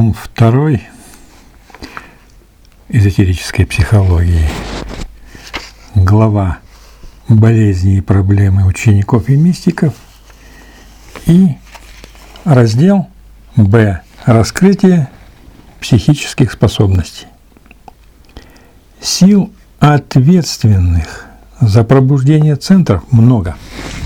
Том 2 эзотерической психологии. Глава «Болезни и проблемы учеников и мистиков» и раздел «Б. Раскрытие психических способностей». Сил, ответственных за пробуждение центров, много.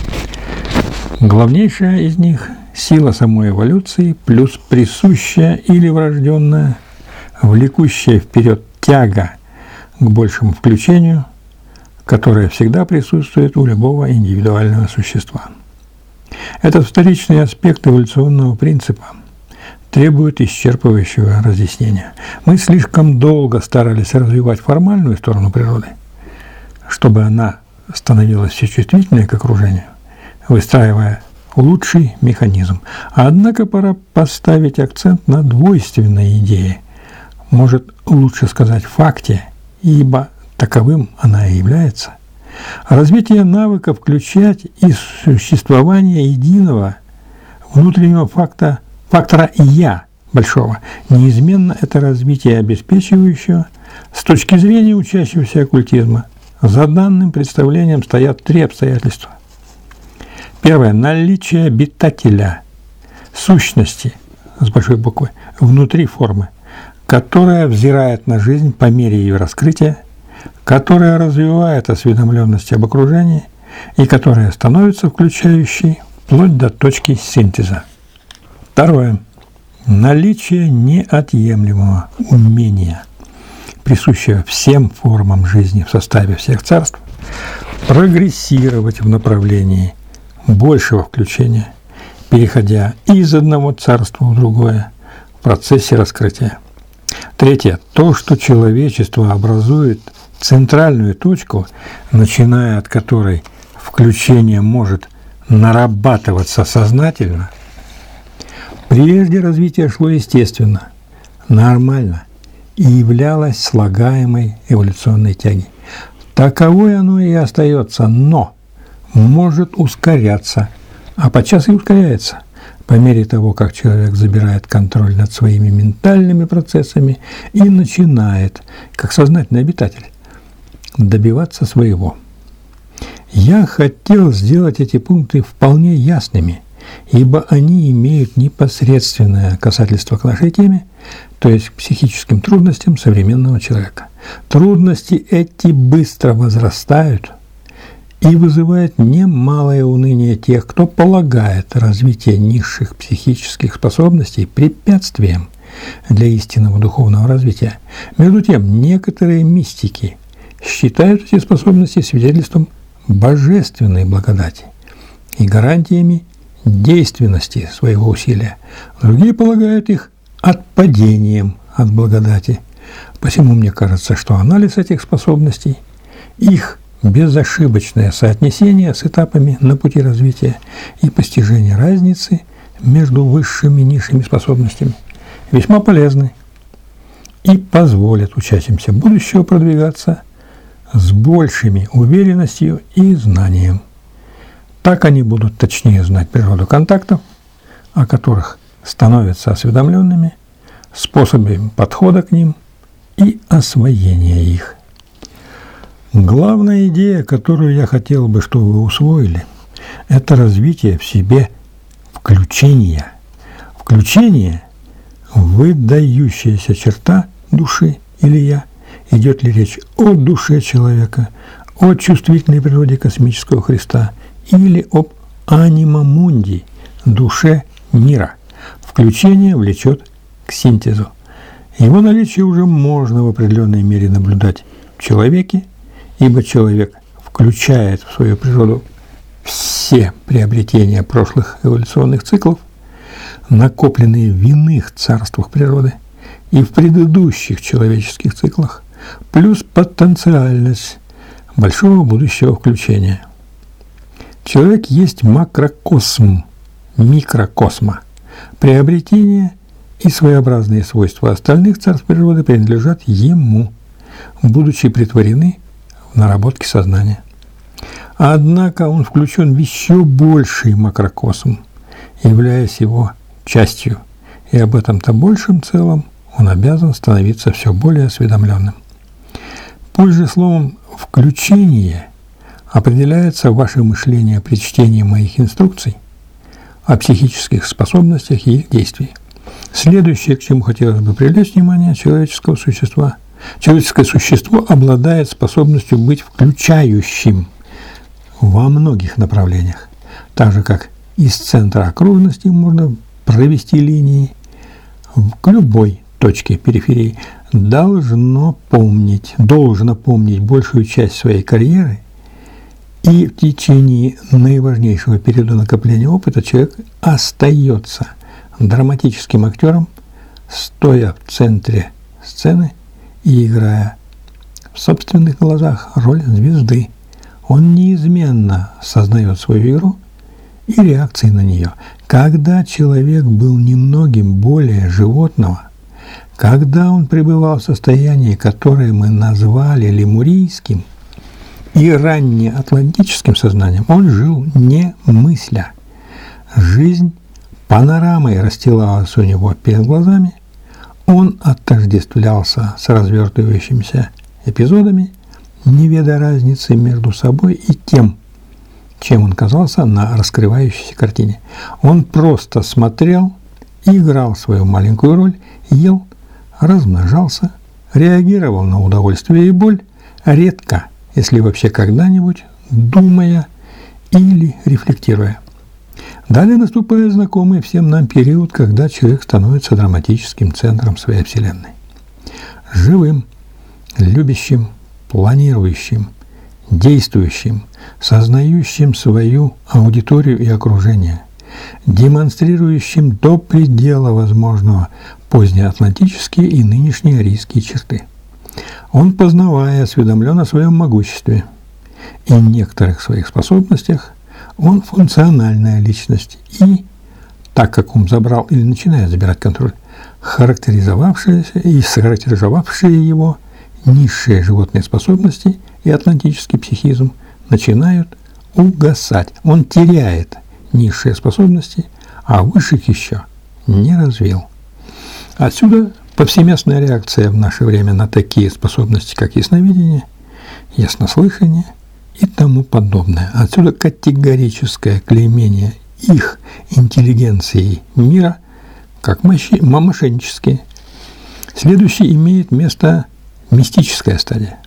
Главнейшая из них – сила самой эволюции плюс присущая или врожденная, влекущая вперед тяга к большему включению, которая всегда присутствует у любого индивидуального существа. Этот вторичный аспект эволюционного принципа требует исчерпывающего разъяснения. Мы слишком долго старались развивать формальную сторону природы, чтобы она становилась все чувствительнее к окружению, выстраивая лучший механизм. Однако пора поставить акцент на двойственной идее, может лучше сказать факте, ибо таковым она и является. Развитие навыка включать и существование единого внутреннего фактора «я» большого, неизменно это развитие обеспечивающего. С точки зрения учащегося оккультизма за данным представлением стоят три обстоятельства. Первое – наличие обитателя, сущности, с большой буквы, внутри формы, которая взирает на жизнь по мере ее раскрытия, которая развивает осведомленность об окружении и которая становится включающей вплоть до точки синтеза. Второе – наличие неотъемлемого умения, присущего всем формам жизни в составе всех царств, прогрессировать в направлении большего включения, переходя из одного царства в другое в процессе раскрытия. Третье. То, что человечество образует центральную точку, начиная от которой включение может нарабатываться сознательно. Прежде развитие шло естественно, нормально и являлось слагаемой эволюционной тягой. Таковой оно и остается, но может ускоряться, а подчас и ускоряется по мере того, как человек забирает контроль над своими ментальными процессами и начинает, как сознательный обитатель, добиваться своего. Я хотел сделать эти пункты вполне ясными, ибо они имеют непосредственное касательство к нашей теме, то есть к психическим трудностям современного человека. Трудности эти быстро возрастают и вызывает немалое уныние тех, кто полагает развитие низших психических способностей препятствием для истинного духовного развития. Между тем, некоторые мистики считают эти способности свидетельством божественной благодати и гарантиями действенности своего усилия. Другие полагают их отпадением от благодати. Посему мне кажется, что анализ этих способностей, их безошибочное соотнесение с этапами на пути развития и постижение разницы между высшими и низшими способностями весьма полезны и позволят учащимся будущего продвигаться с большими уверенностью и знанием. Так они будут точнее знать природу контактов, о которых становятся осведомленными, способами подхода к ним и освоения их. Главная идея, которую я хотел бы, чтобы вы усвоили, это развитие в себе включения. Включение – выдающаяся черта души или «я». Идет ли речь о душе человека, о чувствительной природе космического Христа или об анима мунди, душе мира. Включение влечет к синтезу. Его наличие уже можно в определенной мере наблюдать в человеке, ибо человек включает в свою природу все приобретения прошлых эволюционных циклов, накопленные в иных царствах природы и в предыдущих человеческих циклах, плюс потенциальность большого будущего включения. Человек есть макрокосм микрокосма. Приобретения и своеобразные свойства остальных царств природы принадлежат ему, будучи претворены в наработки сознания. Однако он включен в еще больший макрокосм, являясь его частью и об этом-то большем целом он обязан становиться все более осведомленным. Позже словом «включение» определяется ваше мышление при чтении моих инструкций о психических способностях и их действий. Следующее, к чему хотелось бы привлечь внимание человеческого существа. Человеческое существо обладает способностью быть включающим во многих направлениях. Так же, как из центра окружности можно провести линии к любой точке периферии, должно помнить большую часть своей карьеры, и в течение наиважнейшего периода накопления опыта человек остается драматическим актером, стоя в центре сцены и играя в собственных глазах роль звезды. Он неизменно сознает свою игру и реакции на нее. Когда человек был немногим более животного, когда он пребывал в состоянии, которое мы назвали лемурийским и раннеатлантическим сознанием, он жил не мысля. Жизнь панорамой расстилалась у него перед глазами, он отождествлялся с развертывающимися эпизодами, не ведая разницы между собой и тем, чем он казался на раскрывающейся картине. Он просто смотрел, играл свою маленькую роль, ел, размножался, реагировал на удовольствие и боль, редко, если вообще когда-нибудь, думая или рефлектируя. Далее наступает знакомый всем нам период, когда человек становится драматическим центром своей Вселенной. Живым, любящим, планирующим, действующим, сознающим свою аудиторию и окружение, демонстрирующим до предела возможного позднеатлантические и нынешние арийские черты. Он, познавая, осведомлен о своем могуществе и некоторых своих способностях, он функциональная личность и, так как ум забрал или начинает забирать контроль, характеризовавшиеся и схарактеризовавшие его низшие животные способности и атлантический психизм начинают угасать. Он теряет низшие способности, а высших еще не развил. Отсюда повсеместная реакция в наше время на такие способности, как ясновидение, яснослышание и тому подобное. Отсюда категорическое клеймение их интеллигенцией мира как мошеннические. Следующей имеет место мистическая стадия.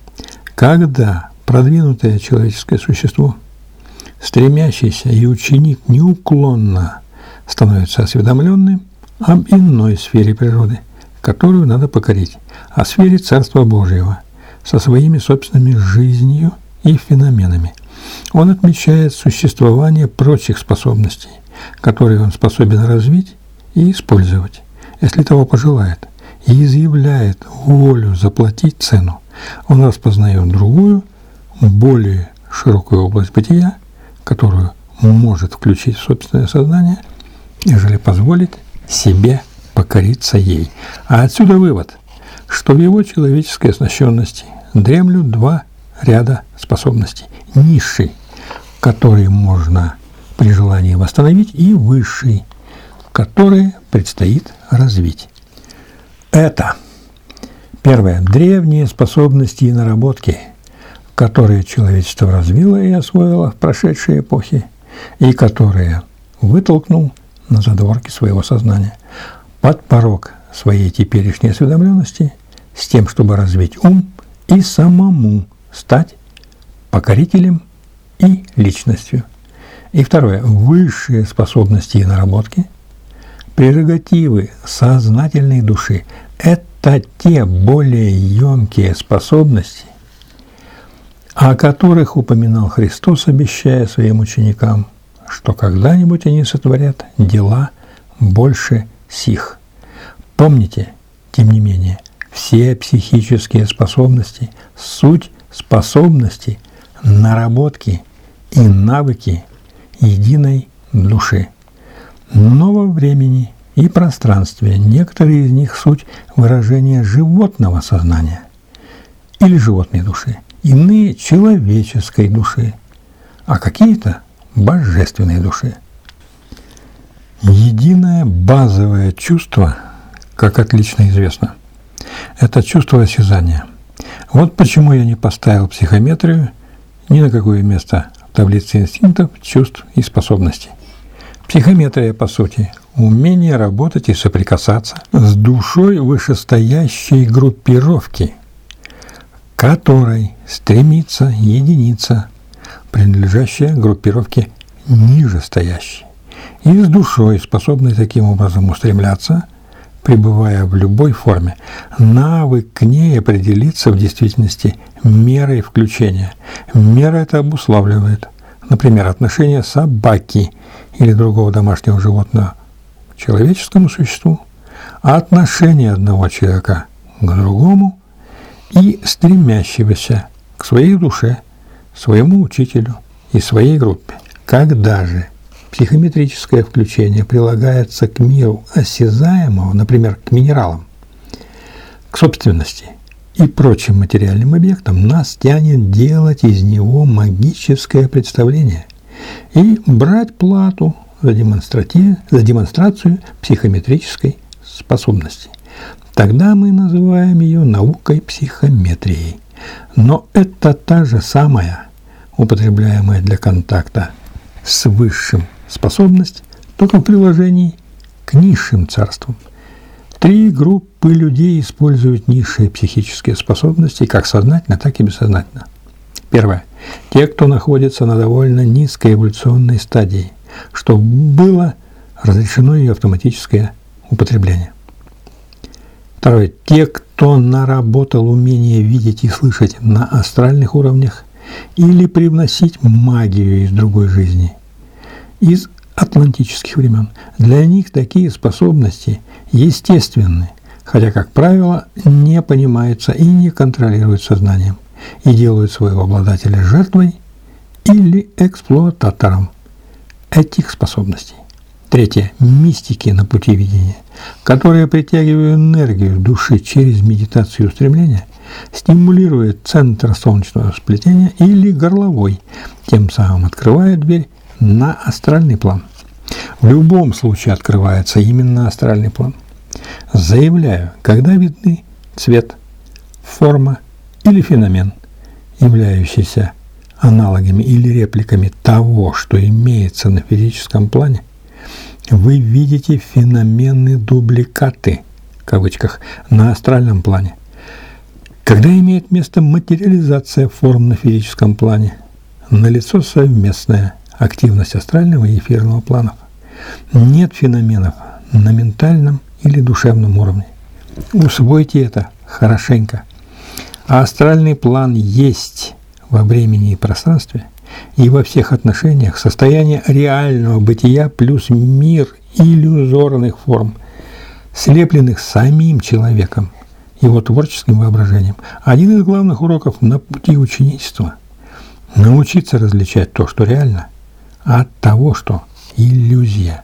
Когда продвинутое человеческое существо, стремящийся и ученик неуклонно становится осведомленным об иной сфере природы, которую надо покорить, о сфере Царства Божьего, со своими собственными жизнью и феноменами. Он отмечает существование прочих способностей, которые он способен развить и использовать, если того пожелает, и изъявляет волю заплатить цену. Он распознает другую, более широкую область бытия, которую может включить в собственное сознание, ежели позволить себе покориться ей. А отсюда вывод, что в его человеческой оснащенности дремлют два ряда способностей. Низший, который можно при желании восстановить, и высший, который предстоит развить. Это, первое, древние способности и наработки, которые человечество развило и освоило в прошедшие эпохи, и которые вытолкнул на задворки своего сознания под порог своей теперешней осведомленности с тем, чтобы развить ум и самому стать покорителем и личностью. И второе, высшие способности и наработки, прерогативы сознательной души – это те более емкие способности, о которых упоминал Христос, обещая своим ученикам, что когда-нибудь они сотворят дела больше сих. Помните, тем не менее, все психические способности – суть способности, наработки и навыки единой души. Но во времени и пространстве некоторые из них суть выражения животного сознания или животной души, иные – человеческой души, а какие-то – божественной души. Единое базовое чувство, как отлично известно, это чувство осязания. Вот почему я не поставил психометрию ни на какое место в таблице инстинктов, чувств и способностей. Психометрия, по сути, умение работать и соприкасаться с душой вышестоящей группировки, которой стремится единица, принадлежащая группировке нижестоящей, и с душой, способной таким образом устремляться, пребывая в любой форме. Навык к ней определиться в действительности мерой включения. Мера это обуславливает, например, отношение собаки или другого домашнего животного к человеческому существу, а отношение одного человека к другому и стремящегося к своей душе, своему учителю и своей группе. Когда же психометрическое включение прилагается к миру осязаемого, например, к минералам, к собственности и прочим материальным объектам, нас тянет делать из него магическое представление и брать плату за демонстрацию психометрической способности. Тогда мы называем ее наукой психометрией. Но это та же самая, употребляемая для контакта с высшим способность, только в приложении к низшим царствам. 3 группы людей используют низшие психические способности как сознательно, так и бессознательно. Первое. Те, кто находится на довольно низкой эволюционной стадии, что было разрешено ее автоматическое употребление. Второе. Те, кто наработал умение видеть и слышать на астральных уровнях или привносить магию из другой жизни, из атлантических времен. Для них такие способности естественны, хотя, как правило, не понимаются и не контролируют сознанием, и делают своего обладателя жертвой или эксплуататором этих способностей. Третье. Мистики на пути видения, которые притягивают энергию души через медитацию устремления, стимулируют центр солнечного сплетения или горловой, тем самым открывая дверь на астральный план. В любом случае открывается именно астральный план. Заявляю, когда видны цвет, форма или феномен, являющийся аналогами или репликами того, что имеется на физическом плане, вы видите феномены дубликаты, в кавычках, на астральном плане. Когда имеет место материализация форм на физическом плане, налицо совместная активность астрального и эфирного планов. Нет феноменов на ментальном или душевном уровне. Усвойте это хорошенько. А астральный план есть во времени и пространстве и во всех отношениях состояние реального бытия плюс мир иллюзорных форм, слепленных самим человеком, его творческим воображением. Один из главных уроков на пути ученичества – научиться различать то, что реально, от того, что иллюзия.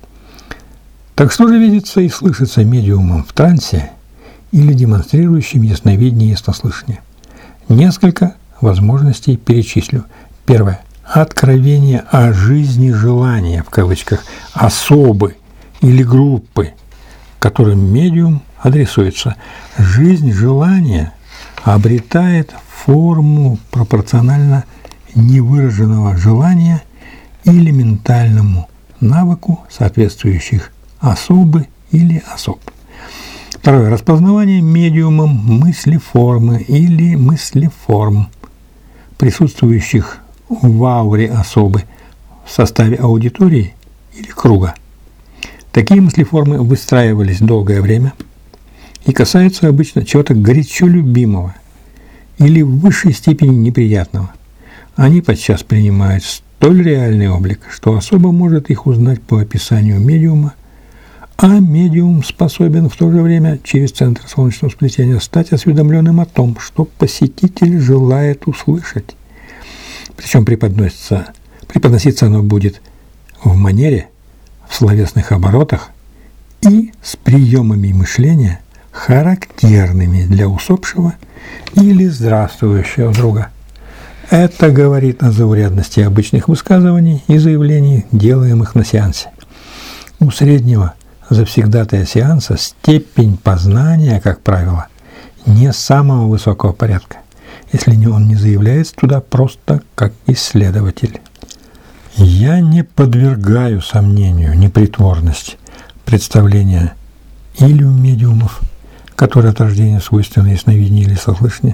Так что же видится и слышится медиумом в трансе или демонстрирующим ясновидение и яснослышание? Несколько возможностей перечислю. Первое. Откровение о жизни желания, в кавычках, особы или группы, которым медиум адресуется. Жизнь желания обретает форму пропорционально невыраженного желания или ментальному навыку соответствующих особы или особ. Второе. Распознавание медиумом мыслеформы или мыслеформ, присутствующих в ауре особы в составе аудитории или круга. Такие мыслеформы выстраивались долгое время и касаются обычно чего-то горячо любимого или в высшей степени неприятного. Они подчас принимают столь реальный облик, что особо может их узнать по описанию медиума, а медиум способен в то же время через центр солнечного сплетения стать осведомленным о том, что посетитель желает услышать. Причем преподноситься оно будет в манере, в словесных оборотах и с приемами мышления, характерными для усопшего или здравствующего друга. Это говорит о заурядности обычных высказываний и заявлений, делаемых на сеансе. У среднего завсегдатая сеанса степень познания, как правило, не самого высокого порядка, если он не заявляется туда просто как исследователь. Я не подвергаю сомнению непритворность представления или у медиумов, которые от рождения свойственны ясновидению или сослышанию.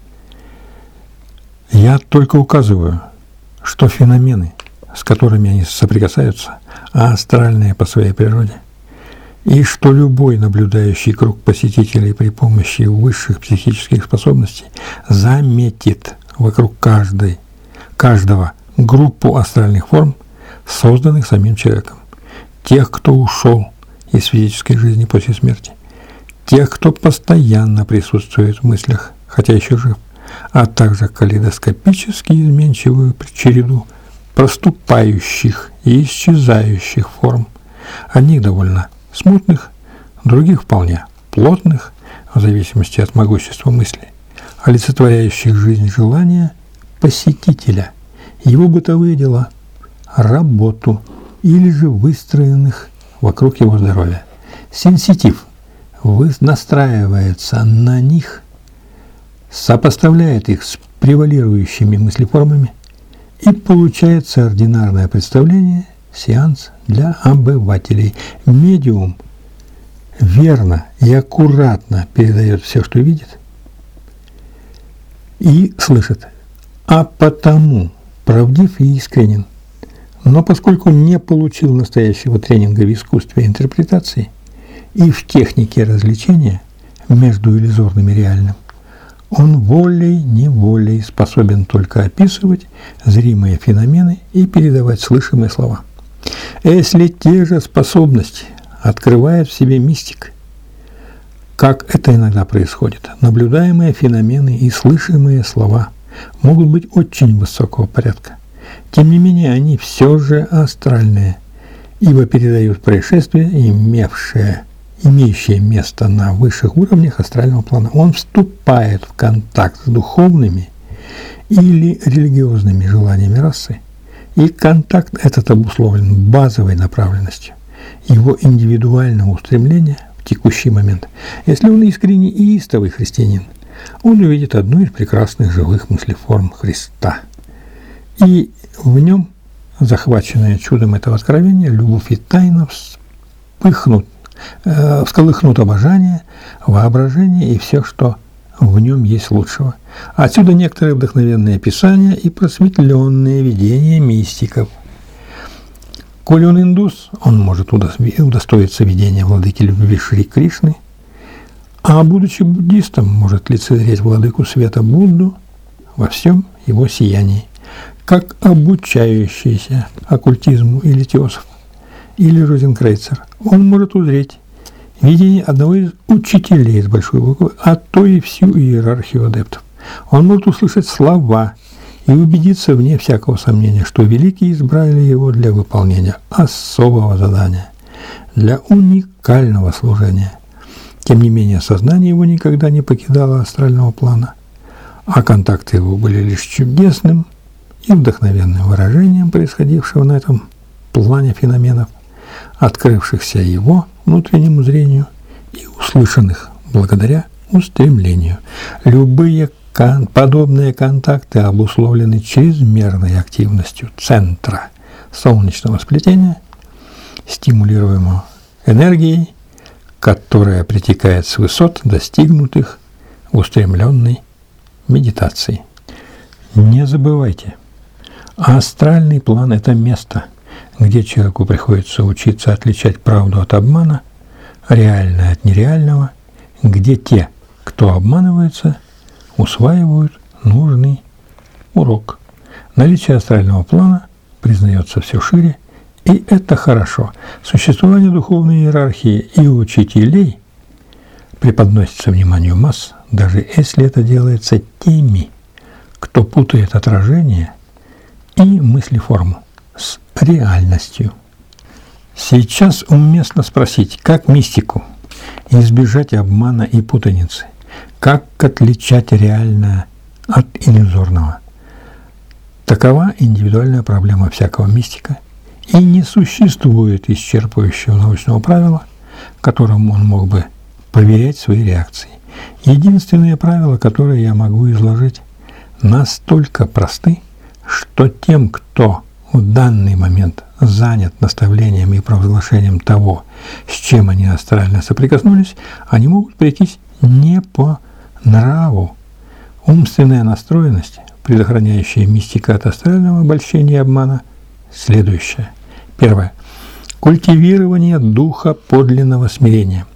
Я только указываю, что феномены, с которыми они соприкасаются, астральные по своей природе, и что любой наблюдающий круг посетителей при помощи высших психических способностей заметит вокруг каждого группу астральных форм, созданных самим человеком, тех, кто ушел из физической жизни после смерти, тех, кто постоянно присутствует в мыслях, хотя еще жив, а также калейдоскопически изменчивую череду проступающих и исчезающих форм, одних довольно смутных, других вполне плотных, в зависимости от могущества мысли, олицетворяющих жизнь желания посетителя, его бытовые дела, работу или же выстроенных вокруг его здоровья. Сенситив настраивается на них, сопоставляет их с превалирующими мыслеформами, и получается ординарное представление, сеанс для обывателей. Медиум верно и аккуратно передает все, что видит и слышит, а потому правдив и искренен. Но поскольку не получил настоящего тренинга в искусстве интерпретации и в технике развлечения между иллюзорным и реальным, он волей-неволей способен только описывать зримые феномены и передавать слышимые слова. Если те же способности открывает в себе мистик, как это иногда происходит, наблюдаемые феномены и слышимые слова могут быть очень высокого порядка. Тем не менее, они все же астральные, ибо передают происшествия, имеющие место на высших уровнях астрального плана. Он вступает в контакт с духовными или религиозными желаниями расы, и контакт этот обусловлен базовой направленностью его индивидуального устремления в текущий момент. Если он искренний и истовый христианин, он увидит одну из прекрасных живых мыслеформ Христа. И в нем, захваченная чудом этого откровения, любовь и тайна всколыхнут обожание, воображение и все, что в нем есть лучшего. Отсюда некоторые вдохновенные описания и просветленные видения мистиков. Коли он индус, он может удостоиться видения владыки любви Шри Кришны, а будучи буддистом, может лицезреть владыку света Будду во всем его сиянии, как обучающийся оккультизму или теософ, или розенкрейцер. Он может узреть видение одного из учителей с большой буквы, а то и всю иерархию адептов. Он может услышать слова и убедиться вне всякого сомнения, что великие избрали его для выполнения особого задания, для уникального служения. Тем не менее, сознание его никогда не покидало астрального плана, а контакты его были лишь чудесным и вдохновенным выражением происходившего на этом плане феноменов, открывшихся его внутреннему зрению и услышанных благодаря устремлению. Любые подобные контакты обусловлены чрезмерной активностью центра солнечного сплетения, стимулируемого энергией, которая притекает с высот, достигнутых в устремленной медитации. Не забывайте, астральный план – это место, где человеку приходится учиться отличать правду от обмана, реальное от нереального, где те, кто обманывается, усваивают нужный урок. Наличие астрального плана признается все шире, и это хорошо. Существование духовной иерархии и учителей преподносится вниманию масс, даже если это делается теми, кто путает отражение и мыслеформу с реальностью. Сейчас уместно спросить, как мистику избежать обмана и путаницы, как отличать реальное от иллюзорного. Такова индивидуальная проблема всякого мистика, И не существует исчерпывающего научного правила, которым он мог бы проверять свои реакции. Единственные правила, которые я могу изложить, настолько просты, что тем, кто в данный момент занят наставлением и провозглашением того, с чем они астрально соприкоснулись, они могут прийтись не по нраву. Умственная настроенность, предохраняющая мистика от астрального обольщения и обмана, следующая. Первое. Культивирование духа подлинного смирения.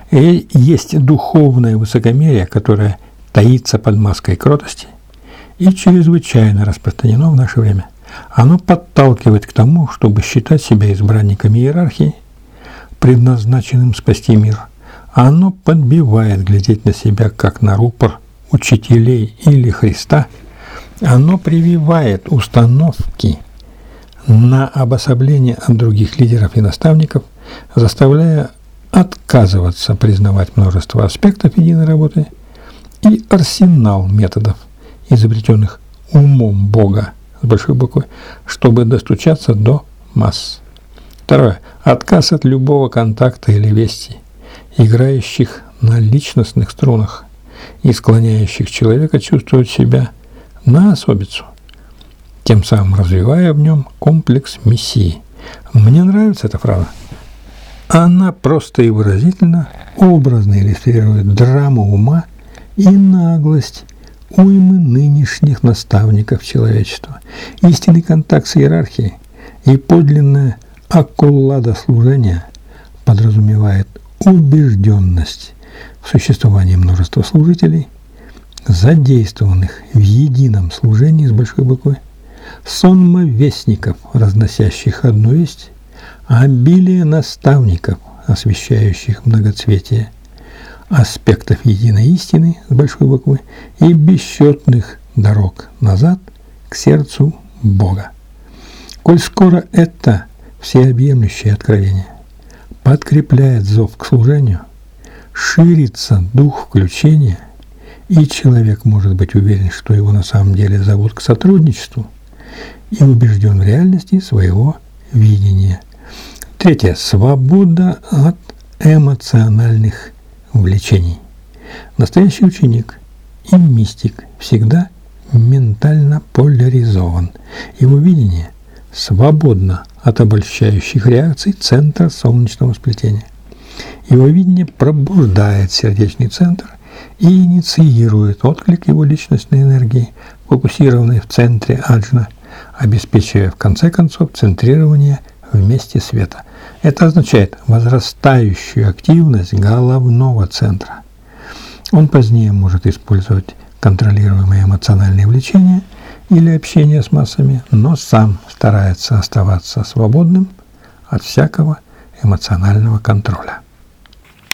Есть духовное высокомерие, которое таится под маской кротости и чрезвычайно распространено в наше время. Оно подталкивает к тому, чтобы считать себя избранником иерархии, предназначенным спасти мир. Оно подбивает глядеть на себя как на рупор учителей или Христа. Оно прививает установки на обособление от других лидеров и наставников, заставляя отказываться признавать множество аспектов единой работы и арсенал методов, изобретенных умом Бога с большой буквы, чтобы достучаться до масс. Второе. Отказ от любого контакта или вести, играющих на личностных струнах и склоняющих человека чувствовать себя на особицу, тем самым развивая в нем комплекс мессии. Мне нравится эта фраза. Она просто и выразительно, образно иллюстрирует драму ума и наглость уймы нынешних наставников человечества. Истинный контакт с иерархией и подлинное околладослужение подразумевает убежденность в существовании множества служителей, задействованных в едином служении с большой буквы, сонма вестников, разносящих одну весть, обилие наставников, освещающих многоцветие аспектов единой истины с большой буквы и бесчетных дорог назад к сердцу Бога. Коль скоро это всеобъемлющее откровение подкрепляет зов к служению, ширится дух включения, и человек может быть уверен, что его на самом деле зовут к сотрудничеству, и убежден в реальности своего видения. Третье. Свобода от эмоциональных влечений. Настоящий ученик и мистик всегда ментально поляризован. Его видение свободно от обольщающих реакций центра солнечного сплетения. Его видение пробуждает сердечный центр и инициирует отклик его личностной энергии, фокусированной в центре аджна, обеспечивая в конце концов центрирование в месте света. Это означает возрастающую активность головного центра. Он позднее может использовать контролируемые эмоциональные влечения или общение с массами, но сам старается оставаться свободным от всякого эмоционального контроля.